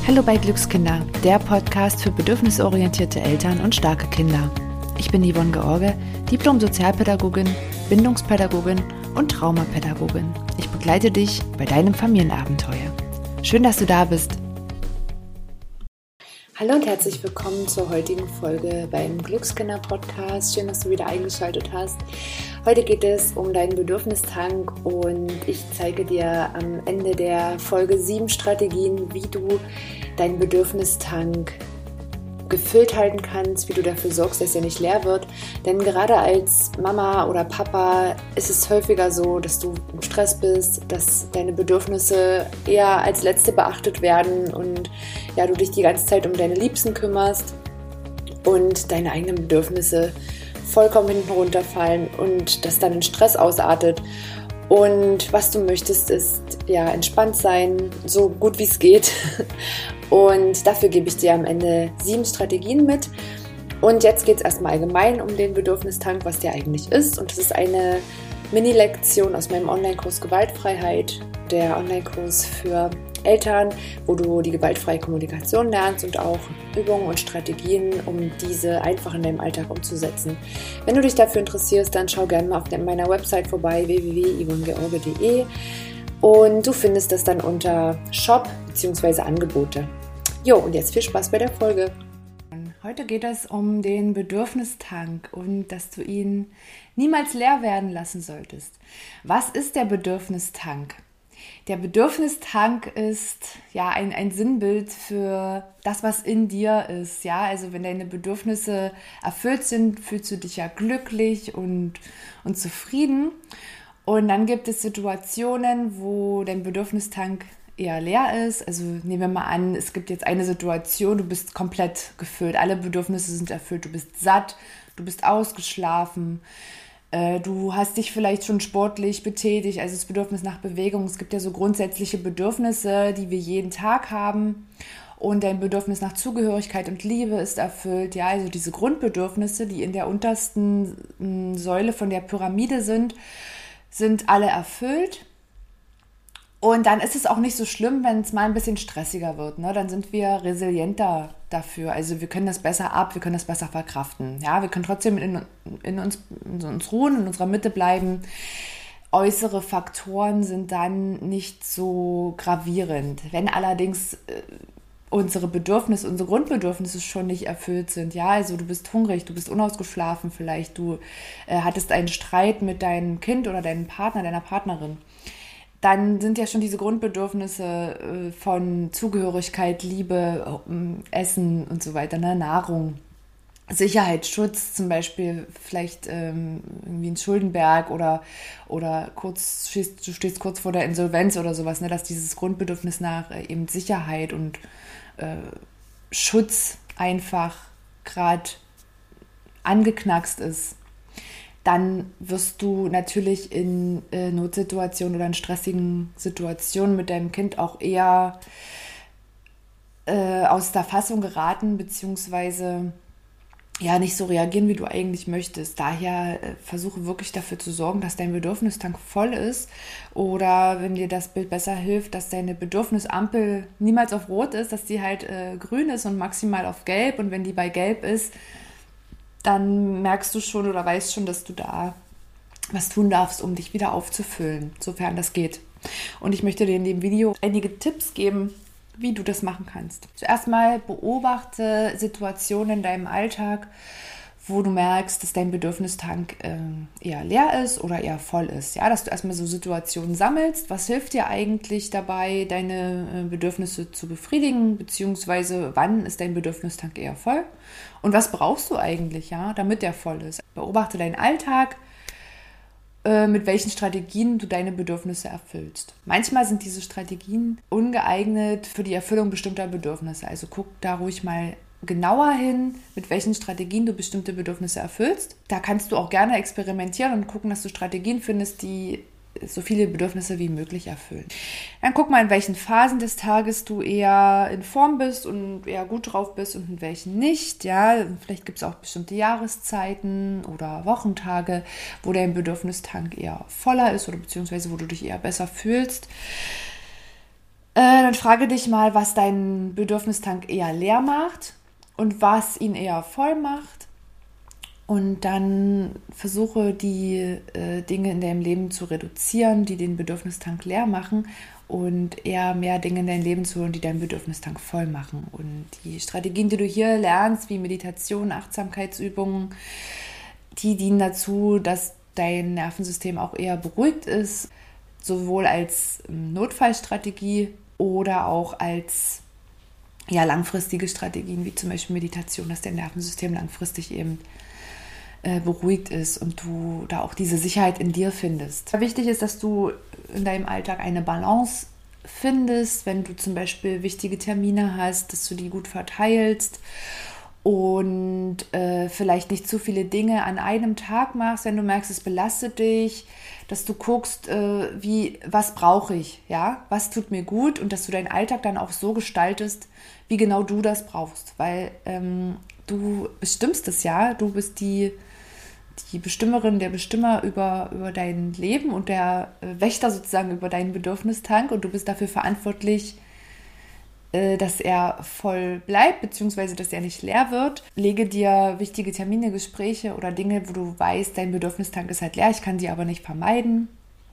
Hallo bei Glückskinder, der Podcast für bedürfnisorientierte Eltern und starke Kinder. Ich bin Yvonne George, Diplom-Sozialpädagogin, Bindungspädagogin und Traumapädagogin. Ich begleite dich bei deinem Familienabenteuer. Schön, dass du da bist. Hallo und herzlich willkommen zur heutigen Folge beim Glückskinder-Podcast. Schön, dass du wieder eingeschaltet hast. Heute geht es um deinen Bedürfnistank und ich zeige dir am Ende der Folge 7 Strategien, wie du deinen Bedürfnistank gefüllt halten kannst, wie du dafür sorgst, dass er nicht leer wird. Denn gerade als Mama oder Papa ist es häufiger so, dass du im Stress bist, dass deine Bedürfnisse eher als letzte beachtet werden und ja, du dich die ganze Zeit um deine Liebsten kümmerst und deine eigenen Bedürfnisse vollkommen hinten runterfallen und das dann in Stress ausartet. Und was du möchtest, ist ja entspannt sein, so gut wie es geht. Und dafür gebe ich dir am Ende 7 Strategien mit. Und jetzt geht es erstmal allgemein um den Bedürfnistank, was der eigentlich ist. Und das ist eine Mini-Lektion aus meinem Online-Kurs Gewaltfreiheit, der Online-Kurs für Eltern, wo du die gewaltfreie Kommunikation lernst und auch Übungen und Strategien, um diese einfach in deinem Alltag umzusetzen. Wenn du dich dafür interessierst, dann schau gerne mal auf meiner Website vorbei, www.yvonnegeorge.de, und du findest das dann unter Shop bzw. Angebote. Jo, und jetzt viel Spaß bei der Folge. Heute geht es um den Bedürfnistank und dass du ihn niemals leer werden lassen solltest. Was ist der Bedürfnistank? Der Bedürfnistank ist ja ein Sinnbild für das, was in dir ist. Ja, also wenn deine Bedürfnisse erfüllt sind, fühlst du dich ja glücklich und zufrieden. Und dann gibt es Situationen, wo dein Bedürfnistank eher leer ist. Also nehmen wir mal an, es gibt jetzt eine Situation, du bist komplett gefüllt, alle Bedürfnisse sind erfüllt, du bist satt, du bist ausgeschlafen, du hast dich vielleicht schon sportlich betätigt, also das Bedürfnis nach Bewegung. Es gibt ja so grundsätzliche Bedürfnisse, die wir jeden Tag haben, und dein Bedürfnis nach Zugehörigkeit und Liebe ist erfüllt. Ja, also diese Grundbedürfnisse, die in der untersten Säule von der Pyramide sind alle erfüllt. Und dann ist es auch nicht so schlimm, wenn es mal ein bisschen stressiger wird. Ne? Dann sind wir resilienter dafür. Also wir können das besser ab, wir können das besser verkraften. Ja, wir können trotzdem in uns ruhen, in unserer Mitte bleiben. Äußere Faktoren sind dann nicht so gravierend. Wenn allerdings unsere Grundbedürfnisse schon nicht erfüllt sind, ja, also du bist hungrig, du bist unausgeschlafen vielleicht, du hattest einen Streit mit deinem Kind oder deinem Partner, deiner Partnerin, dann sind ja schon diese Grundbedürfnisse von Zugehörigkeit, Liebe, Essen und so weiter, ne? Nahrung, Sicherheit, Schutz zum Beispiel, vielleicht irgendwie in Schuldenberg oder du stehst kurz vor der Insolvenz oder sowas, ne? Dass dieses Grundbedürfnis nach eben Sicherheit und Schutz einfach gerade angeknackst ist. Dann wirst du natürlich in Notsituationen oder in stressigen Situationen mit deinem Kind auch eher aus der Fassung geraten, beziehungsweise ja nicht so reagieren, wie du eigentlich möchtest. Daher versuche wirklich dafür zu sorgen, dass dein Bedürfnistank voll ist, oder wenn dir das Bild besser hilft, dass deine Bedürfnisampel niemals auf Rot ist, dass die halt grün ist und maximal auf Gelb, und wenn die bei Gelb ist, dann merkst du schon oder weißt schon, dass du da was tun darfst, um dich wieder aufzufüllen, sofern das geht. Und ich möchte dir in dem Video einige Tipps geben, wie du das machen kannst. Zuerst mal beobachte Situationen in deinem Alltag, wo du merkst, dass dein Bedürfnistank eher leer ist oder eher voll ist. Ja, dass du erstmal so Situationen sammelst. Was hilft dir eigentlich dabei, deine Bedürfnisse zu befriedigen, beziehungsweise wann ist dein Bedürfnistank eher voll? Und was brauchst du eigentlich, ja, damit der voll ist? Beobachte deinen Alltag, mit welchen Strategien du deine Bedürfnisse erfüllst. Manchmal sind diese Strategien ungeeignet für die Erfüllung bestimmter Bedürfnisse. Also guck da ruhig mal genauer hin, mit welchen Strategien du bestimmte Bedürfnisse erfüllst. Da kannst du auch gerne experimentieren und gucken, dass du Strategien findest, die so viele Bedürfnisse wie möglich erfüllen. Dann guck mal, in welchen Phasen des Tages du eher in Form bist und eher gut drauf bist und in welchen nicht. Ja, vielleicht gibt es auch bestimmte Jahreszeiten oder Wochentage, wo dein Bedürfnistank eher voller ist oder beziehungsweise wo du dich eher besser fühlst. Dann frage dich mal, was deinen Bedürfnistank eher leer macht und was ihn eher voll macht. Und dann versuche die Dinge in deinem Leben zu reduzieren, die den Bedürfnistank leer machen und eher mehr Dinge in dein Leben zu holen, die deinen Bedürfnistank voll machen. Und die Strategien, die du hier lernst, wie Meditation, Achtsamkeitsübungen, die dienen dazu, dass dein Nervensystem auch eher beruhigt ist, sowohl als Notfallstrategie oder auch als langfristige Strategien, wie zum Beispiel Meditation, dass dein Nervensystem langfristig eben beruhigt ist und du da auch diese Sicherheit in dir findest. Wichtig ist, dass du in deinem Alltag eine Balance findest, wenn du zum Beispiel wichtige Termine hast, dass du die gut verteilst und vielleicht nicht zu viele Dinge an einem Tag machst, wenn du merkst, es belastet dich, dass du guckst, was brauche ich, ja, was tut mir gut und dass du deinen Alltag dann auch so gestaltest, wie genau du das brauchst, weil du bestimmst es ja, du bist die Bestimmerin, der Bestimmer über dein Leben und der Wächter sozusagen über deinen Bedürfnistank und du bist dafür verantwortlich, dass er voll bleibt, beziehungsweise dass er nicht leer wird. Lege dir wichtige Termine, Gespräche oder Dinge, wo du weißt, dein Bedürfnistank ist halt leer, ich kann sie aber nicht vermeiden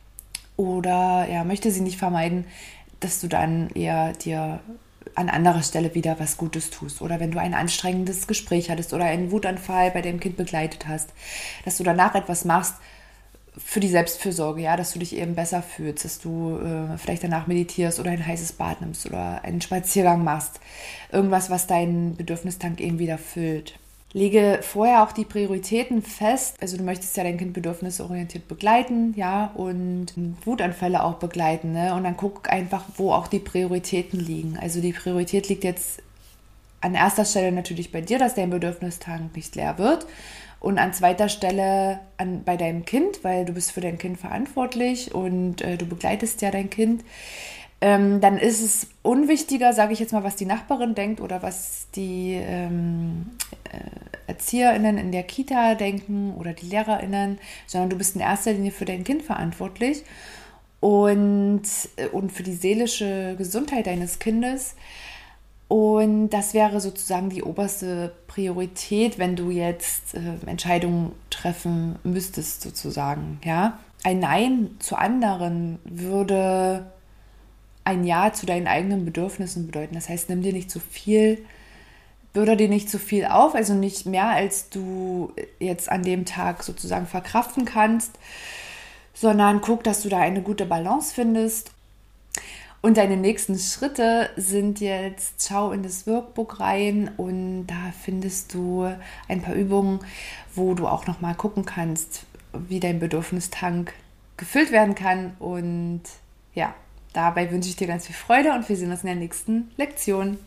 oder möchte sie nicht vermeiden, dass du dann eher dir an anderer Stelle wieder was Gutes tust. Oder wenn du ein anstrengendes Gespräch hattest oder einen Wutanfall bei deinem Kind begleitet hast, dass du danach etwas machst für die Selbstfürsorge, ja, dass du dich eben besser fühlst, dass du vielleicht danach meditierst oder ein heißes Bad nimmst oder einen Spaziergang machst. Irgendwas, was deinen Bedürfnistank eben wieder füllt. Lege vorher auch die Prioritäten fest. Also du möchtest ja dein Kind bedürfnisorientiert begleiten, ja, und Wutanfälle auch begleiten, ne? Und dann guck einfach, wo auch die Prioritäten liegen. Also die Priorität liegt jetzt an erster Stelle natürlich bei dir, dass dein Bedürfnistank nicht leer wird. Und an zweiter Stelle bei deinem Kind, weil du bist für dein Kind verantwortlich und du begleitest ja dein Kind. Dann ist es unwichtiger, sage ich jetzt mal, was die Nachbarin denkt oder was die ErzieherInnen in der Kita denken oder die LehrerInnen, sondern du bist in erster Linie für dein Kind verantwortlich und für die seelische Gesundheit deines Kindes. Und das wäre sozusagen die oberste Priorität, wenn du jetzt Entscheidungen treffen müsstest, sozusagen. Ja? Ein Nein zu anderen würde ein Ja zu deinen eigenen Bedürfnissen bedeuten. Das heißt, nimm dir nicht zu viel, bürde dir nicht zu viel auf, also nicht mehr, als du jetzt an dem Tag sozusagen verkraften kannst, sondern guck, dass du da eine gute Balance findest. Und deine nächsten Schritte sind jetzt, schau in das Workbook rein und da findest du ein paar Übungen, wo du auch nochmal gucken kannst, wie dein Bedürfnistank gefüllt werden kann. Und ja, dabei wünsche ich dir ganz viel Freude und wir sehen uns in der nächsten Lektion.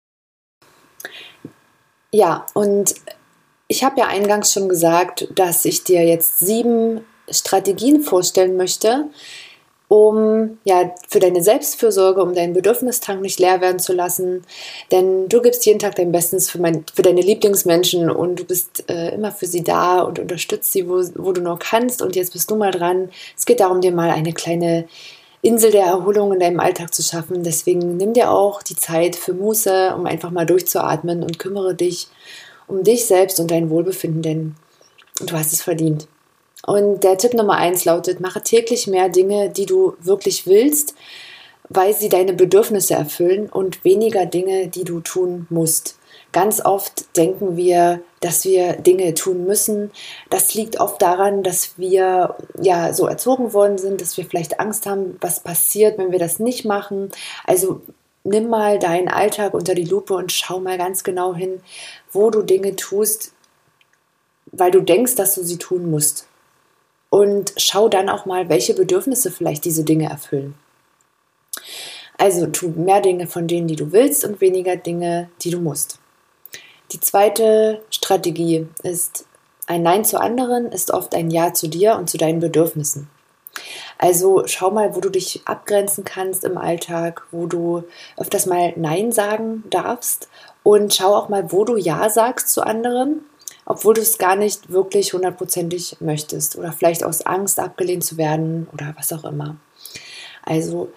Ja, und ich habe ja eingangs schon gesagt, dass ich dir jetzt 7 Strategien vorstellen möchte, um für deine Selbstfürsorge, um deinen Bedürfnistank nicht leer werden zu lassen. Denn du gibst jeden Tag dein Bestes für deine Lieblingsmenschen und du bist immer für sie da und unterstützt sie, wo du nur kannst. Und jetzt bist du mal dran. Es geht darum, dir mal eine kleine Insel der Erholung in deinem Alltag zu schaffen. Deswegen nimm dir auch die Zeit für Muße, um einfach mal durchzuatmen und kümmere dich um dich selbst und dein Wohlbefinden, denn du hast es verdient. Und der Tipp Nummer 1 lautet, mache täglich mehr Dinge, die du wirklich willst, weil sie deine Bedürfnisse erfüllen und weniger Dinge, die du tun musst. Ganz oft denken wir, dass wir Dinge tun müssen. Das liegt oft daran, dass wir so erzogen worden sind, dass wir vielleicht Angst haben, was passiert, wenn wir das nicht machen. Also nimm mal deinen Alltag unter die Lupe und schau mal ganz genau hin, wo du Dinge tust, weil du denkst, dass du sie tun musst. Und schau dann auch mal, welche Bedürfnisse vielleicht diese Dinge erfüllen. Also tu mehr Dinge von denen, die du willst und weniger Dinge, die du musst. Die zweite Strategie ist, ein Nein zu anderen ist oft ein Ja zu dir und zu deinen Bedürfnissen. Also schau mal, wo du dich abgrenzen kannst im Alltag, wo du öfters mal Nein sagen darfst und schau auch mal, wo du Ja sagst zu anderen, obwohl du es gar nicht wirklich 100%ig möchtest oder vielleicht aus Angst abgelehnt zu werden oder was auch immer. Also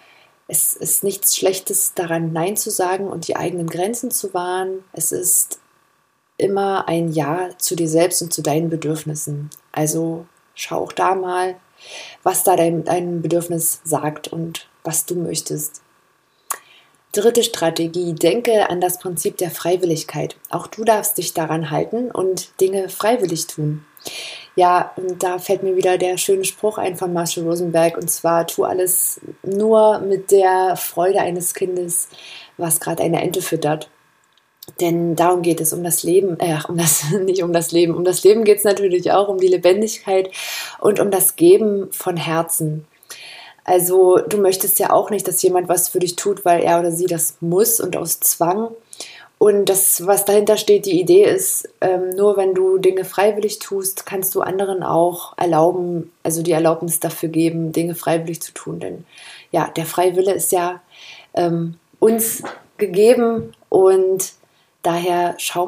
Es ist nichts Schlechtes daran, Nein zu sagen und die eigenen Grenzen zu wahren. Es ist immer ein Ja zu dir selbst und zu deinen Bedürfnissen. Also schau auch da mal, was da dein Bedürfnis sagt und was du möchtest. Dritte Strategie, denke an das Prinzip der Freiwilligkeit. Auch du darfst dich daran halten und Dinge freiwillig tun. Ja, und da fällt mir wieder der schöne Spruch ein von Marshall Rosenberg, und zwar: Tu alles nur mit der Freude eines Kindes, was gerade eine Ente füttert. Denn darum geht es, um das Leben, nicht um das Leben. Um das Leben geht es natürlich auch, um die Lebendigkeit und um das Geben von Herzen. Also du möchtest ja auch nicht, dass jemand was für dich tut, weil er oder sie das muss und aus Zwang. Und das, was dahinter steht, die Idee ist, nur wenn du Dinge freiwillig tust, kannst du anderen auch erlauben, also die Erlaubnis dafür geben, Dinge freiwillig zu tun. Denn ja, der freie Wille ist ja uns gegeben, und daher schau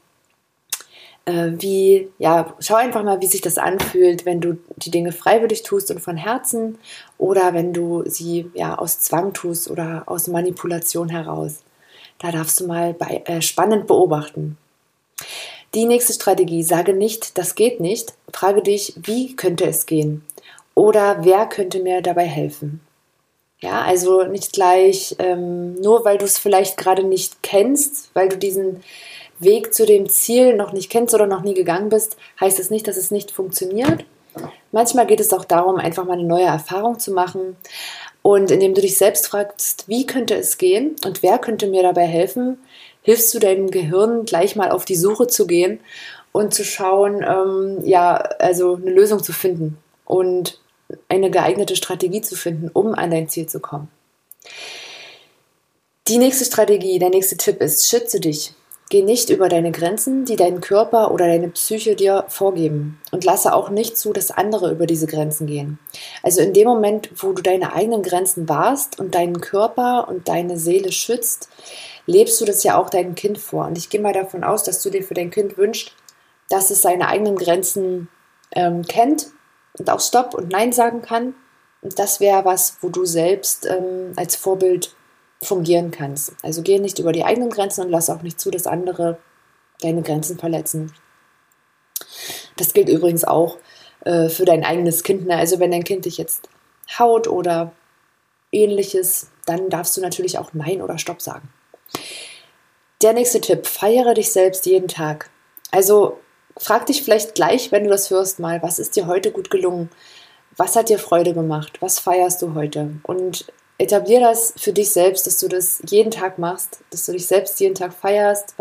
einfach mal, wie sich das anfühlt, wenn du die Dinge freiwillig tust und von Herzen, oder wenn du sie aus Zwang tust oder aus Manipulation heraus. Da darfst du mal spannend beobachten. Die nächste Strategie: Sage nicht, das geht nicht. Frage dich, wie könnte es gehen? Oder wer könnte mir dabei helfen? Ja, also nicht gleich, nur weil du es vielleicht gerade nicht kennst, weil du diesen Weg zu dem Ziel noch nicht kennst oder noch nie gegangen bist, heißt es nicht, dass es nicht funktioniert. Manchmal geht es auch darum, einfach mal eine neue Erfahrung zu machen. Und indem du dich selbst fragst, wie könnte es gehen und wer könnte mir dabei helfen, hilfst du deinem Gehirn gleich mal auf die Suche zu gehen und zu schauen, also eine Lösung zu finden und eine geeignete Strategie zu finden, um an dein Ziel zu kommen. Die nächste Strategie, der nächste Tipp ist: Schütze dich. Geh nicht über deine Grenzen, die dein Körper oder deine Psyche dir vorgeben, und lasse auch nicht zu, dass andere über diese Grenzen gehen. Also in dem Moment, wo du deine eigenen Grenzen wahrst und deinen Körper und deine Seele schützt, lebst du das ja auch deinem Kind vor. Und ich gehe mal davon aus, dass du dir für dein Kind wünschst, dass es seine eigenen Grenzen kennt und auch Stopp und Nein sagen kann. Und das wäre was, wo du selbst als Vorbild fungieren kannst. Also gehe nicht über die eigenen Grenzen und lass auch nicht zu, dass andere deine Grenzen verletzen. Das gilt übrigens auch für dein eigenes Kind. Also wenn dein Kind dich jetzt haut oder ähnliches, dann darfst du natürlich auch Nein oder Stopp sagen. Der nächste Tipp: Feiere dich selbst jeden Tag. Also frag dich vielleicht gleich, wenn du das hörst, mal: Was ist dir heute gut gelungen? Was hat dir Freude gemacht? Was feierst du heute? Und etablier das für dich selbst, dass du das jeden Tag machst, dass du dich selbst jeden Tag feierst,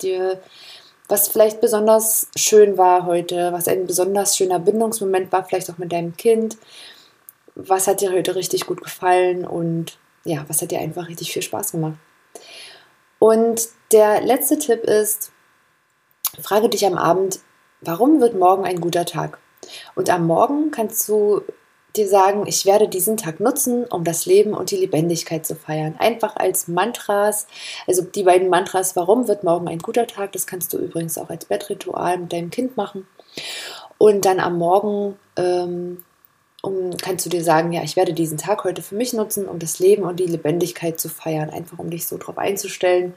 was vielleicht besonders schön war heute, was ein besonders schöner Bindungsmoment war, vielleicht auch mit deinem Kind. Was hat dir heute richtig gut gefallen und was hat dir einfach richtig viel Spaß gemacht? Und der letzte Tipp ist: Frage dich am Abend, warum wird morgen ein guter Tag? Und am Morgen kannst du dir sagen: Ich werde diesen Tag nutzen, um das Leben und die Lebendigkeit zu feiern. Einfach als Mantras, also die beiden Mantras: Warum wird morgen ein guter Tag? Das kannst du übrigens auch als Bettritual mit deinem Kind machen. Und dann am Morgen kannst du dir sagen: Ich werde diesen Tag heute für mich nutzen, um das Leben und die Lebendigkeit zu feiern. Einfach um dich so drauf einzustellen,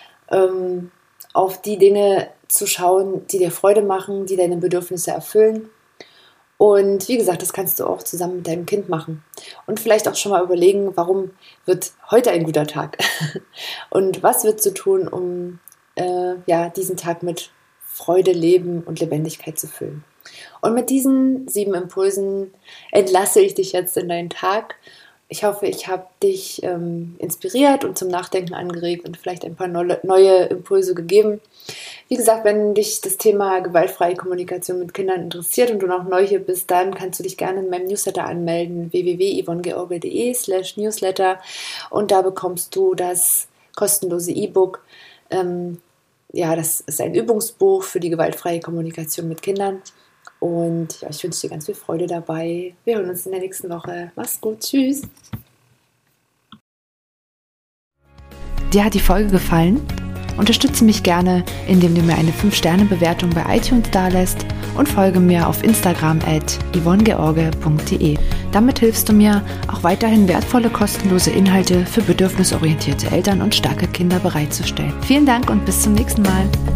auf die Dinge zu schauen, die dir Freude machen, die deine Bedürfnisse erfüllen. Und wie gesagt, das kannst du auch zusammen mit deinem Kind machen. Und vielleicht auch schon mal überlegen, warum wird heute ein guter Tag? Und was wird zu tun, um diesen Tag mit Freude, Leben und Lebendigkeit zu füllen? Und mit diesen 7 Impulsen entlasse ich dich jetzt in deinen Tag. Ich hoffe, ich habe dich inspiriert und zum Nachdenken angeregt und vielleicht ein paar neue Impulse gegeben. Wie gesagt, wenn dich das Thema gewaltfreie Kommunikation mit Kindern interessiert und du noch neu hier bist, dann kannst du dich gerne in meinem Newsletter anmelden: www.yvonnegeorge.de/Newsletter, und da bekommst du das kostenlose E-Book. Das ist ein Übungsbuch für die gewaltfreie Kommunikation mit Kindern. Und ich wünsche dir ganz viel Freude dabei. Wir hören uns in der nächsten Woche. Mach's gut. Tschüss. Dir hat die Folge gefallen? Unterstütze mich gerne, indem du mir eine 5-Sterne-Bewertung bei iTunes dalässt und folge mir auf Instagram @yvonnegeorge.de. Damit hilfst du mir, auch weiterhin wertvolle, kostenlose Inhalte für bedürfnisorientierte Eltern und starke Kinder bereitzustellen. Vielen Dank und bis zum nächsten Mal.